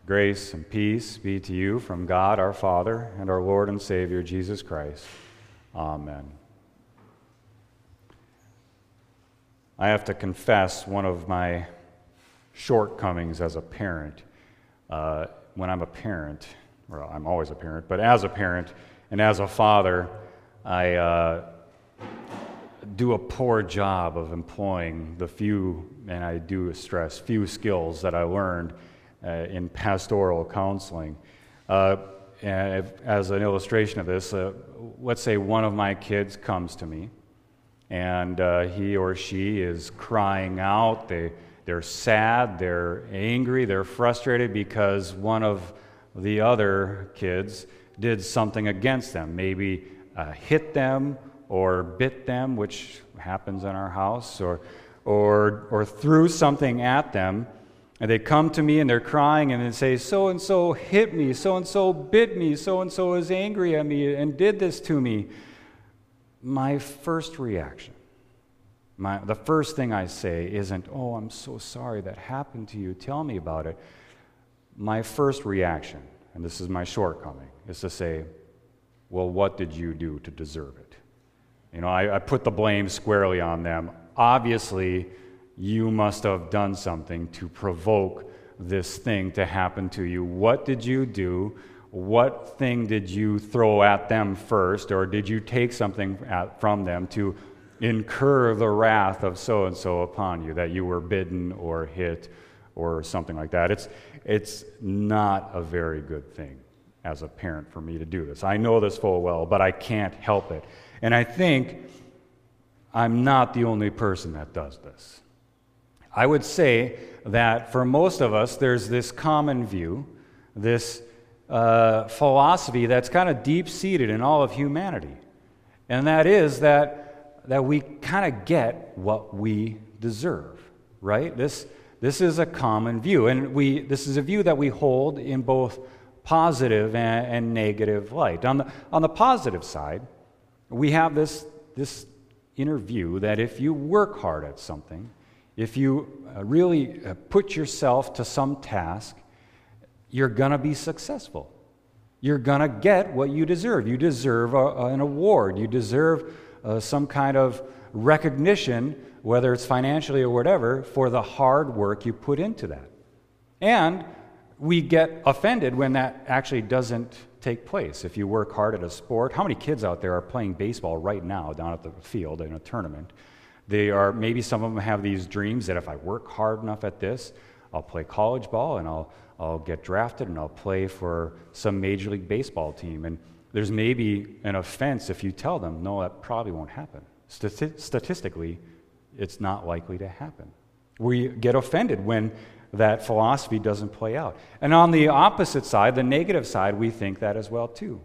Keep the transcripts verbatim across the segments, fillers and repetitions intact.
Grace and peace be to you from God our Father and our Lord and Savior Jesus Christ. Amen. I have to confess one of my shortcomings as a parent. Uh, when I'm a parent, well, I'm always a parent, but as a parent and as a father, I uh, do a poor job of employing the few, and I do stress, few skills that I learned uh, in pastoral counseling. Uh, and if, as an illustration of this, uh, let's say one of my kids comes to me, and uh, he or she is crying out. They, they're sad, they're angry, they're frustrated because one of the other kids did something against them, maybe uh, hit them or bit them, which happens in our house, or, or, or threw something at them. And they come to me and they're crying and they say, so-and-so hit me, so-and-so bit me, so-and-so is angry at me and did this to me. My first reaction, my, the first thing I say isn't, oh, I'm so sorry that happened to you, tell me about it. My first reaction, and this is my shortcoming, is to say, well, what did you do to deserve it? You know, I, I put the blame squarely on them. Obviously, you must have done something to provoke this thing to happen to you. What did you do? What thing did you throw at them first, or did you take something at, from them to incur the wrath of so-and-so upon you, that you were bitten or hit or something like that? It's, it's not a very good thing as a parent for me to do this. I know this full well, but I can't help it. And I think I'm not the only person that does this. I would say that for most of us, there's this common view, this uh, philosophy that's kind of deep-seated in all of humanity. And that is that, that we kind of get what we deserve, right? This, this is a common view. And we this is a view that we hold in both positive and, and negative light. On the, on the positive side, we have this, this inner view that if you work hard at something, if you uh, really uh, put yourself to some task, you're going to be successful. You're going to get what you deserve. You deserve a, an award. You deserve uh, some kind of recognition, whether it's financially or whatever, for the hard work you put into that. And we get offended when that actually doesn't take place. If you work hard at a sport, how many kids out there are playing baseball right now down at the field in a tournament? They are, maybe some of them have these dreams that if I work hard enough at this, I'll play college ball and I'll I'll get drafted and I'll play for some Major League Baseball team. And there's maybe an offense if you tell them, no, that probably won't happen. Stati- statistically, it's not likely to happen. We get offended when that philosophy doesn't play out. And on the opposite side, the negative side, we think that as well too.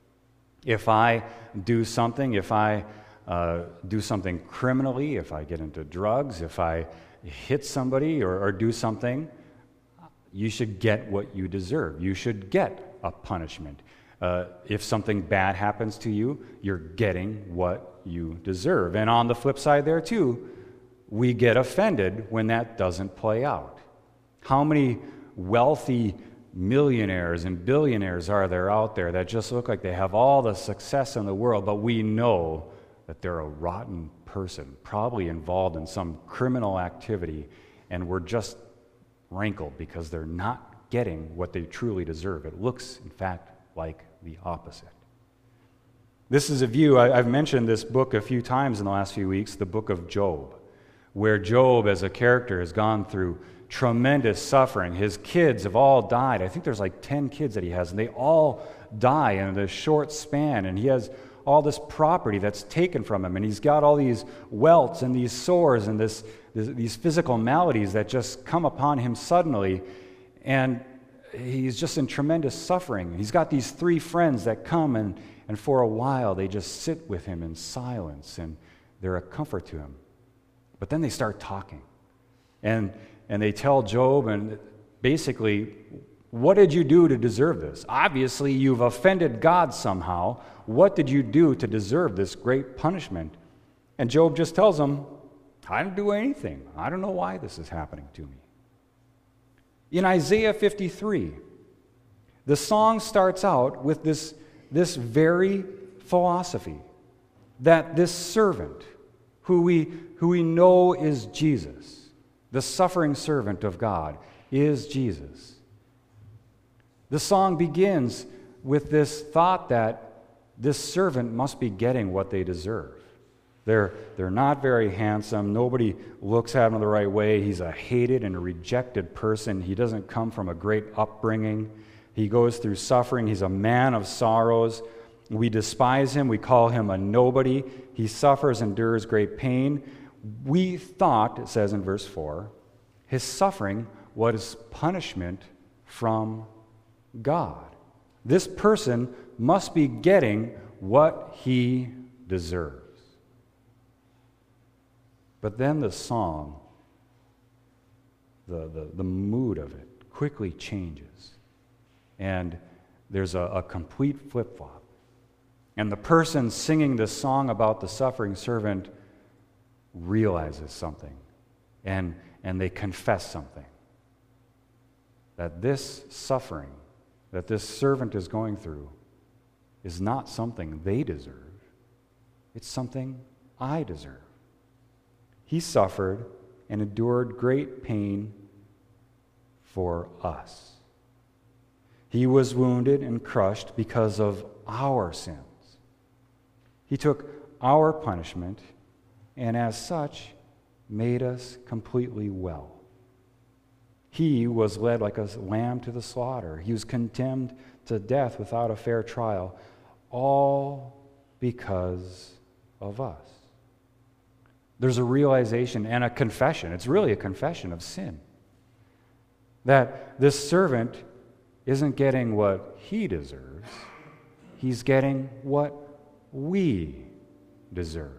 If I do something, if I uh, do something criminally, if I get into drugs, if I hit somebody or, or do something, you should get what you deserve. You should get a punishment. Uh, if something bad happens to you, you're getting what you deserve. And on the flip side there too, we get offended when that doesn't play out. How many wealthy millionaires and billionaires are there out there that just look like they have all the success in the world, but we know that they're a rotten person, probably involved in some criminal activity, and we're just rankled because they're not getting what they truly deserve. It looks, in fact, like the opposite. This is a view, I, I've mentioned this book a few times in the last few weeks, the book of Job, where Job as a character has gone through tremendous suffering. His kids have all died. I think there's like ten kids that he has, and they all die in a short span, and he has all this property that's taken from him, and he's got all these welts and these sores and this, this these physical maladies that just come upon him suddenly, and he's just in tremendous suffering. He's got these three friends that come, and, and for a while they just sit with him in silence, and they're a comfort to him. But then they start talking, and and they tell Job, and basically, what did you do to deserve this? Obviously, you've offended God somehow. What did you do to deserve this great punishment? And Job just tells them, I didn't do anything. I don't know why this is happening to me. In Isaiah fifty-three, The song starts out with this, this very philosophy that this servant, who we, who we know is Jesus, the suffering servant of God, is Jesus. The song begins with this thought that this servant must be getting what they deserve. They're, they're not very handsome. Nobody looks at him the right way. He's a hated and a rejected person. He doesn't come from a great upbringing. He goes through suffering. He's a man of sorrows. We despise him. We call him a nobody. He suffers, endures great pain. We thought, it says in verse four, his suffering was punishment from God. This person must be getting what he deserves. But then the song, the, the, the mood of it quickly changes. And there's a, a complete flip-flop. And the person singing this song about the suffering servant realizes something. And, and they confess something. That this suffering that this servant is going through is not something they deserve. It's something I deserve. He suffered and endured great pain for us. He was wounded and crushed because of our sins. He took our punishment and as such made us completely well. He was led like a lamb to the slaughter. He was condemned to death without a fair trial, all because of us. There's a realization and a confession. It's really a confession of sin. That this servant isn't getting what he deserves. He's getting what we deserve.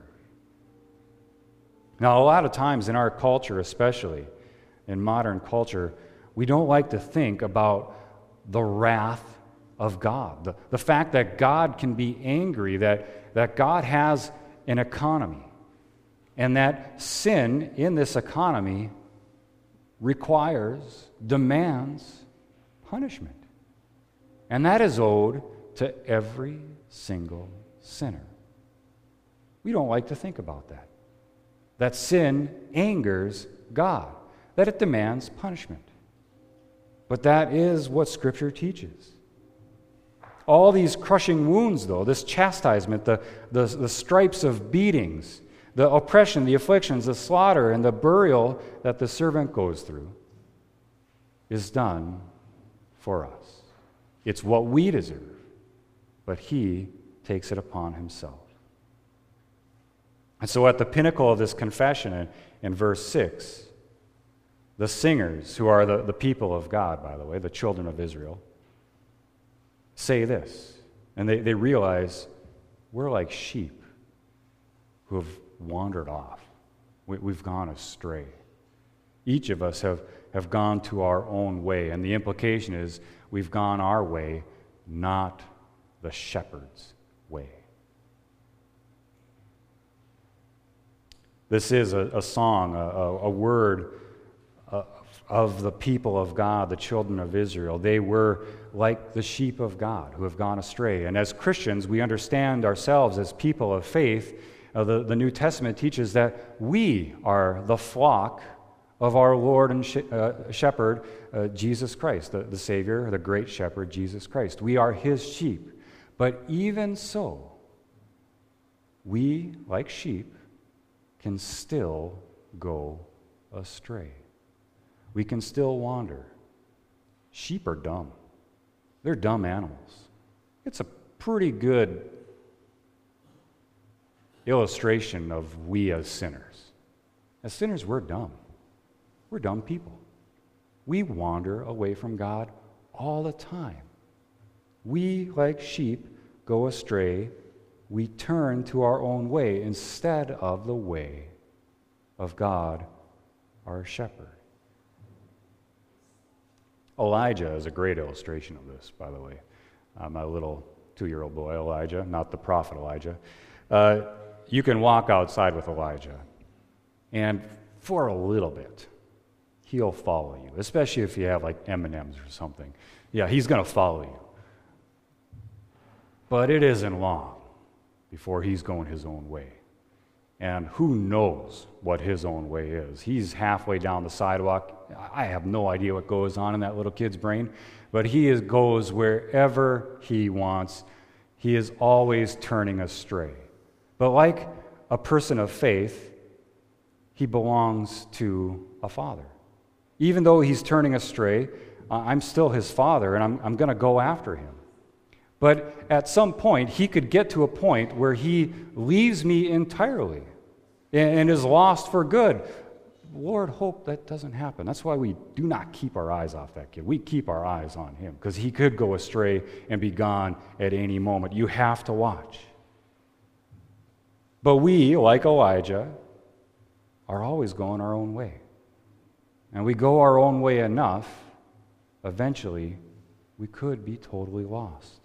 Now, a lot of times in our culture, especially in modern culture, we don't like to think about the wrath of God. The, the fact that God can be angry, that, that God has an economy, and that sin in this economy requires, demands punishment. And that is owed to every single sinner. We don't like to think about that. That sin angers God, that it demands punishment. But that is what Scripture teaches. All these crushing wounds, though, this chastisement, the, the, the stripes of beatings, the oppression, the afflictions, the slaughter, and the burial that the servant goes through is done for us. It's what we deserve, but he takes it upon himself. And so at the pinnacle of this confession in, in verse six, the singers, who are the, the people of God, by the way, the children of Israel, say this. And they, they realize we're like sheep who have wandered off. We, we've gone astray. Each of us have, have gone to our own way. And the implication is we've gone our way, not the shepherd's way. This is a, a song, a, a, a word uh, of the people of God, the children of Israel. They were like the sheep of God who have gone astray. And as Christians, we understand ourselves as people of faith. Uh, the, the New Testament teaches that we are the flock of our Lord and sh- uh, shepherd, uh, Jesus Christ, the, the Savior, the great shepherd, Jesus Christ. We are his sheep. But even so, we, like sheep, can still go astray. We can still wander. Sheep are dumb. They're dumb animals. It's a pretty good illustration of we as sinners. As sinners, we're dumb. We're dumb people. We wander away from God all the time. We, like sheep, go astray. We turn to our own way instead of the way of God, our shepherd. Elijah is a great illustration of this, by the way. Uh, my little two-year-old boy, Elijah, not the prophet Elijah. Uh, you can walk outside with Elijah, and for a little bit, he'll follow you, especially if you have like M and M's or something. Yeah, he's going to follow you. But it isn't long before he's going his own way. And who knows what his own way is? He's halfway down the sidewalk. I have no idea what goes on in that little kid's brain, but he is, goes wherever he wants. He is always turning astray. But like a person of faith, he belongs to a father. Even though he's turning astray, uh, I'm still his father, and I'm, I'm going to go after him. But at some point, he could get to a point where he leaves me entirely and, and is lost for good. Lord, hope that doesn't happen. That's why we do not keep our eyes off that kid. We keep our eyes on him, because he could go astray and be gone at any moment. You have to watch. But we, like Elijah, are always going our own way. And we go our own way enough, eventually, we could be totally lost.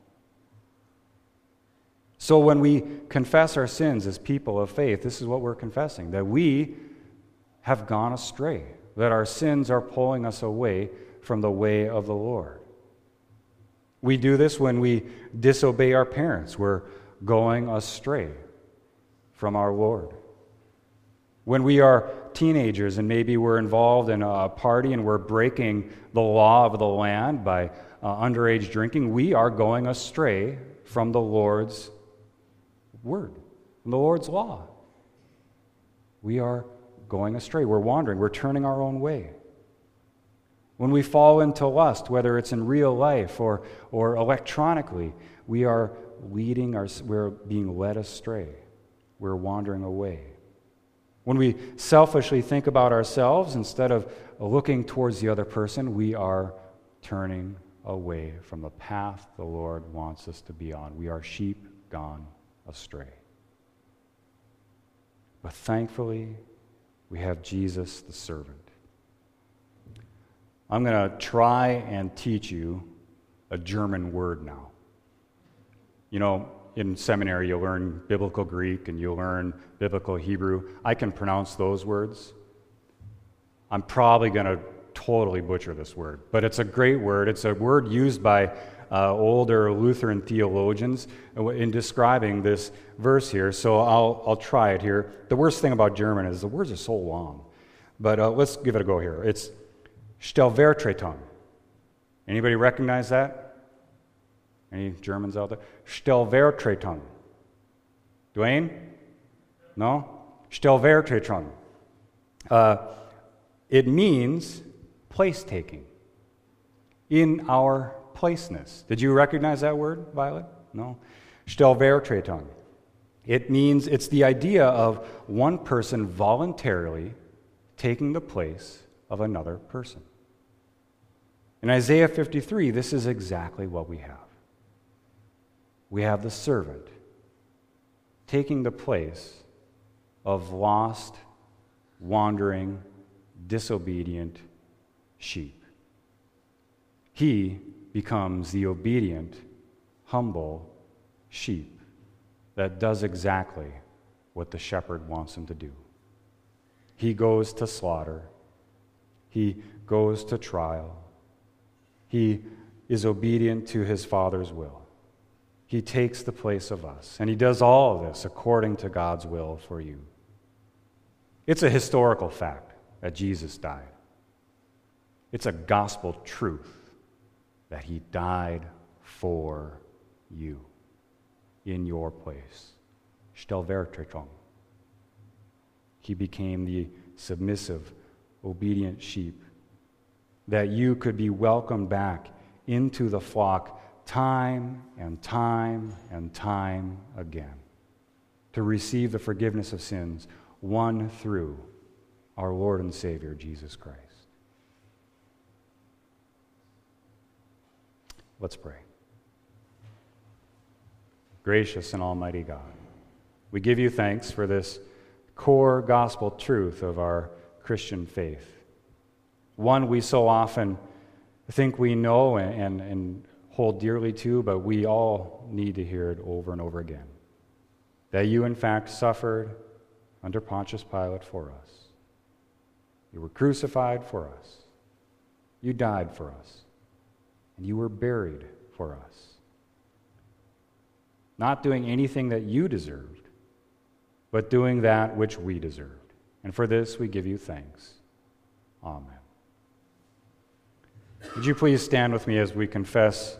So when we confess our sins as people of faith, this is what we're confessing, that we have gone astray, that our sins are pulling us away from the way of the Lord. We do this when we disobey our parents. We're going astray from our Lord. When we are teenagers and maybe we're involved in a party and we're breaking the law of the land by uh, underage drinking, we are going astray from the Lord's word, from the Lord's law. We are going astray. We're wandering. We're turning our own way. When we fall into lust, whether it's in real life or, or electronically, we are leading our, we're being led astray. We're wandering away. When we selfishly think about ourselves instead of looking towards the other person, we are turning away from the path the Lord wants us to be on. We are sheep gone astray. But thankfully, we have Jesus the servant. I'm going to try and teach you a German word now. You know, in seminary, you'll learn biblical Greek and you'll learn biblical Hebrew. I can pronounce those words. I'm probably going to totally butcher this word, but it's a great word. It's a word used by uh, older Lutheran theologians in describing this verse here. So I'll I'll try it here. The worst thing about German is the words are so long, but uh, let's give it a go here. It's Stellvertretung. Anybody recognize that? Any Germans out there? Stellvertretung. Dwayne? No? Stellvertretung. Uh, it means place taking. In our placeness. Did you recognize that word, Violet? No? Stellvertretung. It means, it's the idea of one person voluntarily taking the place of another person. In Isaiah fifty-three, this is exactly what we have. We have the servant taking the place of lost, wandering, disobedient sheep. He becomes the obedient, humble sheep that does exactly what the shepherd wants him to do. He goes to slaughter. He goes to trial. He is obedient to his Father's will. He takes the place of us, and he does all of this according to God's will for you. It's a historical fact that Jesus died. It's a gospel truth that he died for you in your place. Stellvertretung. He became the submissive, obedient sheep that you could be welcomed back into the flock time and time and time again to receive the forgiveness of sins won through our Lord and Savior, Jesus Christ. Let's pray. Gracious and almighty God, we give you thanks for this core gospel truth of our Christian faith. One we so often think we know and, and, and hold dearly to, but we all need to hear it over and over again. That you, in fact, suffered under Pontius Pilate for us. You were crucified for us. You died for us. And you were buried for us. Not doing anything that you deserved, but doing that which we deserved. And for this we give you thanks. Amen. Would you please stand with me as we confess